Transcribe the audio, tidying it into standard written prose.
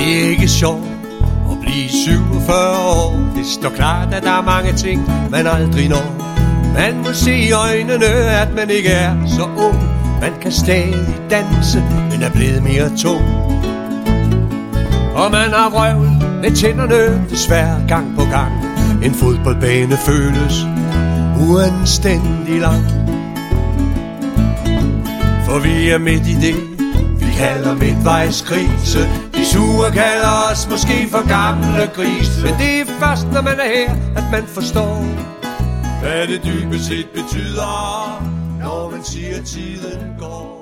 Det er ikke sjovt at blive 47 år. Det står klart, at der er mange ting, man aldrig når. Man må se i øjnene, at man ikke er så ung. Man kan stadig danse, men er blevet mere tung. Og man har vrøvl med tænderne, desværre gang på gang. En fodboldbane føles uanstændig lang. For vi er midt i det, vi kalder midtvejskrise. De sure kalder os måske for gamle grise. Men det er først, når man er her, at man forstår, hvad det dybest set betyder, når man siger, tiden går.